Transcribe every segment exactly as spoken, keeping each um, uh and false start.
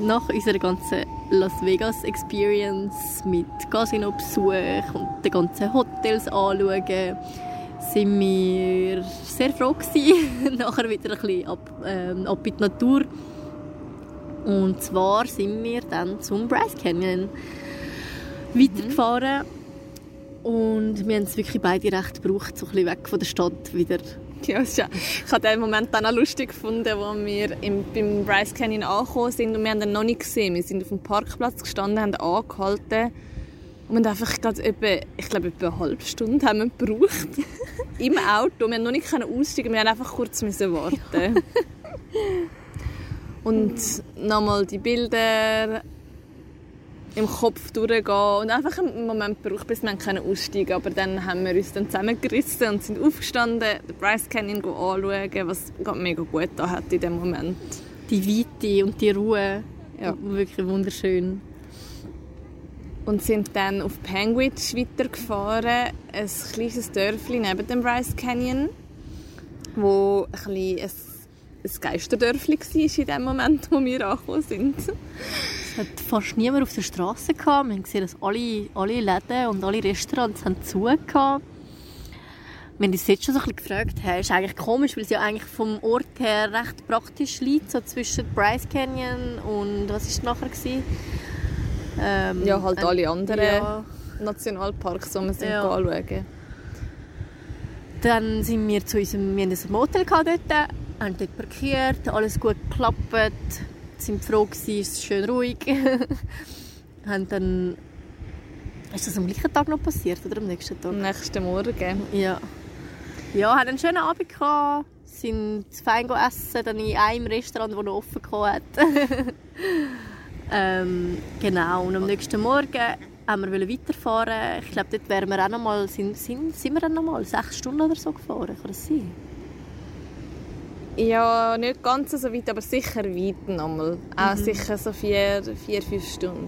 nach unserer ganzen Las Vegas Experience mit Casino-Besuch und den ganzen Hotels anschauen, sind wir sehr froh gewesen. Nachher wieder ein bisschen ab, ähm, ab in die Natur. Und zwar sind wir dann zum Bryce Canyon weitergefahren. Und wir haben es wirklich beide recht gebraucht, so ein bisschen weg von der Stadt wieder. Ja, ich habe den Moment dann auch lustig gefunden, als wir im, beim Bryce Canyon angekommen sind und wir haben ihn noch nicht gesehen. Wir sind auf dem Parkplatz gestanden, haben angehalten und haben einfach gerade etwa, ich glaube, etwa eine halbe Stunde haben wir gebraucht im Auto. Wir haben noch nicht aussteigen, wir haben einfach kurz müssen warten. Und nochmal die Bilder im Kopf durchgehen und einfach einen Moment gebraucht, bis wir aussteigen können. Aber dann haben wir uns dann zusammengerissen und sind aufgestanden, den Bryce Canyon anschauen, was mega gut da hat in dem Moment. Die Weite und die Ruhe, ja. Wirklich wunderschön. Und sind dann auf Panguitch weitergefahren, ein kleines Dörfchen neben dem Bryce Canyon, wo ein, ein, ein Geisterdörfchen war in dem Moment, wo wir angekommen sind. Es hat fast niemand auf der Straße gehabt. Wir haben gesehen, dass alle, alle Läden und alle Restaurants haben zu gehabt. Wir haben uns jetzt schon so ein bisschen gefragt, hey, ist eigentlich komisch, weil es ja eigentlich vom Ort her recht praktisch liegt, so zwischen Bryce Canyon und was war es nachher gewesen? Ähm, ja, halt ein, alle anderen ja. Nationalparks, die wir sind ja. anschauen. Dann sind wir zu unserem, wir hatten ein Motel dort, haben dort parkiert, alles gut geklappt. Sind froh gewesen, es ist schön ruhig. haben dann, ist das am gleichen Tag noch passiert oder am nächsten Tag? Am nächsten Morgen. Ja. Ja, haben einen schönen Abend gehabt, sind fein essen, dann in einem Restaurant, das noch offen hat. ähm, genau, und am nächsten Morgen haben wir weiterfahren. Ich glaube, dort wären wir auch noch mal, sind, sind, sind wir dann noch mal sechs Stunden oder so gefahren, kann das sein? Ja, nicht ganz so weit, aber sicher weit nochmal. Auch mhm. sicher so vier, vier, fünf Stunden.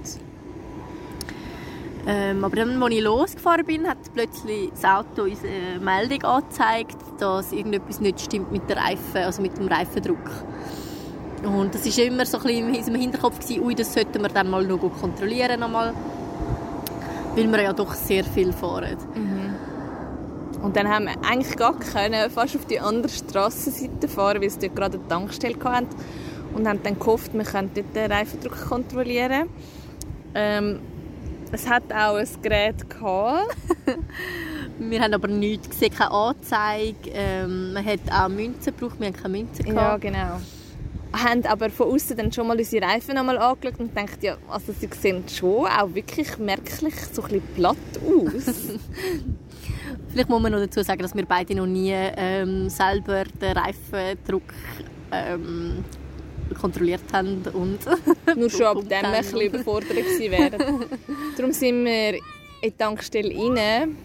Ähm, aber dann, als ich losgefahren bin, hat plötzlich das Auto uns eine Meldung angezeigt, dass irgendetwas nicht stimmt mit der Reifen, also mit dem Reifendruck. Und das war immer so ein bisschen in unserem Hinterkopf gewesen, ui, das sollten wir dann mal noch kontrollieren, nochmal, weil wir ja doch sehr viel fahren. Mhm. Und dann haben wir eigentlich gar können, fast auf die andere Strassenseite fahren, weil sie dort gerade eine Tankstelle hatten. Und haben dann gehofft, wir könnten dort den Reifendruck kontrollieren. Ähm, es hat auch ein Gerät gehabt. Wir haben aber nichts gesehen, keine Anzeige. Ähm, man hat auch Münzen gebraucht, wir haben keine Münzen gehabt. Ja, genau. Wir haben aber von außen dann schon mal unsere Reifen noch mal angeschaut und gedacht, ja, also sie sehen schon auch wirklich merklich so ein bisschen platt aus. Vielleicht muss man noch dazu sagen, dass wir beide noch nie ähm, selber den Reifendruck ähm, kontrolliert haben. Und nur schon ab dem ein bisschen überfordert gewesen wären. Darum sind wir in die Tankstelle rein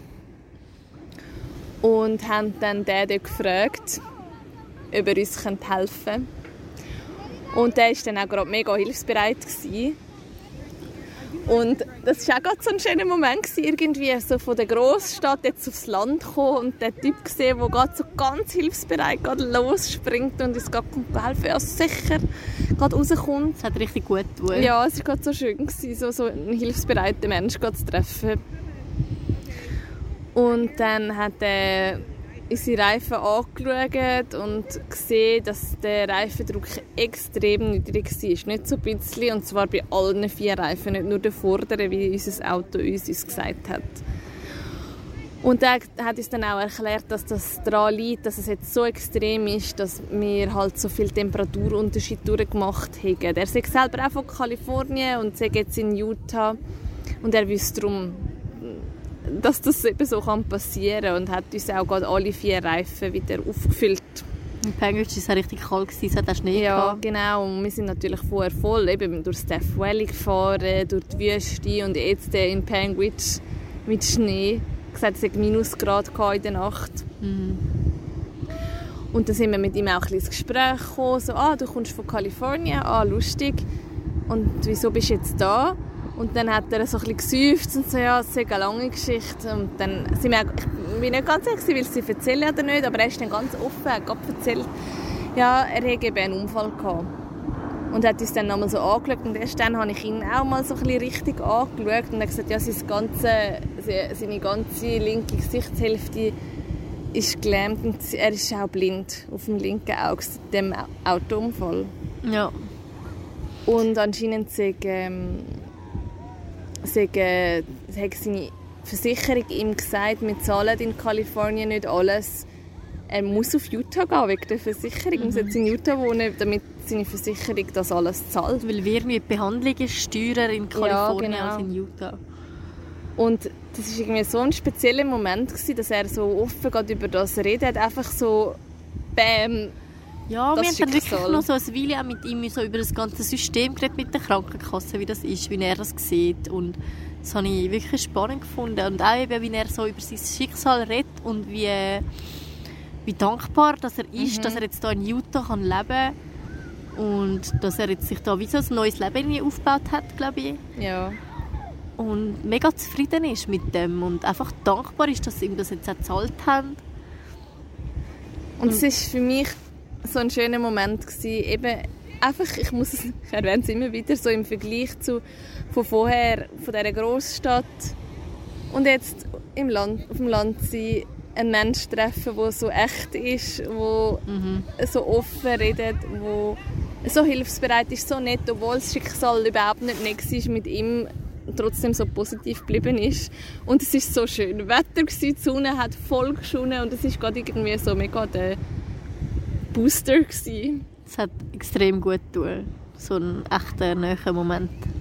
und haben dann den dort gefragt, ob er uns helfen könnte. Und der war dann auch gerade mega hilfsbereit gewesen. Und das war auch gerade so ein schöner Moment gewesen, irgendwie so von der Grossstadt jetzt aufs Land kommen und den Typ gesehen, der gerade so ganz hilfsbereit gerade losspringt und uns gerade helfen, ja sicher gerade rauskommt. Das hat richtig gut getan. Ja, es war gerade so schön gewesen, so, so einen hilfsbereiten Menschen zu treffen. Und dann hat er unsere Reifen angeschaut und gesehen, dass der Reifendruck extrem niedrig war. Nicht so ein bisschen, und zwar bei allen vier Reifen, nicht nur der vorderen, wie unser Auto uns, uns gesagt hat. Und er hat uns dann auch erklärt, dass das daran liegt, dass es jetzt so extrem ist, dass wir halt so viel Temperaturunterschied durchgemacht haben. Er ist selber auch von Kalifornien und ist jetzt in Utah und er wüsste darum, dass das eben so passieren kann und hat uns auch gerade alle vier Reifen wieder aufgefüllt. In Panguitch war es richtig kalt, es hat auch Schnee Ja, gehabt. genau. Und wir sind natürlich vorher voll eben durch Death Valley gefahren, durch die Wüste und jetzt in Panguitch mit Schnee. Gesagt, es hatte Minusgrad in der Nacht. Mhm. Und dann sind wir mit ihm auch ein bisschen ins Gespräch gekommen. So, ah, du kommst von Kalifornien, ah, lustig. Und wieso bist du jetzt da? Und dann hat er so ein bisschen gesäuft und so, ja, es ist eine lange Geschichte. Und dann sind wir, ich bin nicht ganz sicher, will sie erzählen oder nicht, aber er ist dann ganz offen, er hat erzählt, ja, er hätte eben einen Unfall gehabt. Und hat uns dann nochmal so angeschaut und erst dann habe ich ihn auch mal so ein bisschen richtig angeschaut und er hat gesagt, ja, sein ganze, seine ganze linke Gesichtshälfte ist gelähmt und er ist auch blind auf dem linken Auge seit dem Autounfall. Ja. Und anscheinend sagt, ähm, sagt, äh, hat seine Versicherung ihm gesagt, wir zahlen in Kalifornien nicht alles. Er muss auf Utah gehen wegen der Versicherung. Er muss jetzt in Utah wohnen, damit seine Versicherung das alles zahlt. Weil wir die Behandlung ist teurer in Kalifornien ja, genau. als in Utah. Und das war irgendwie so ein spezieller Moment, dass er so offen geht über das redet. Einfach so, bäm, ja, wir haben dann wirklich Schicksal. noch so ein Weile mit ihm so über das ganze System geredet, mit der Krankenkasse, wie das ist, wie er das sieht. Und das habe ich wirklich spannend gefunden. Und auch eben, wie er so über sein Schicksal redet und wie, wie dankbar dass er ist, mhm. dass er jetzt hier in Utah kann leben kann. Und dass er jetzt sich da wie so ein neues Leben aufgebaut hat, glaube ich. Ja. Und mega zufrieden ist mit dem und einfach dankbar ist, dass sie ihm das jetzt auch gezahlt haben. Und es war für mich so ein schöner Moment gewesen, eben einfach, ich muss es, ich erwähne es immer wieder, so im Vergleich zu von vorher, von dieser Großstadt und jetzt im Land, auf dem Land sein, einen Menschen treffen, der so echt ist, der mhm. so offen redet, der so hilfsbereit ist, so nett, obwohl das Schicksal überhaupt nicht nett war mit ihm, trotzdem so positiv geblieben ist. Und es war so schön. Wetter war, die Sonne hat voll geschonen und es war gerade irgendwie so mega der Booster gewesen. Es hat extrem gut getan. So ein echter, naher Moment.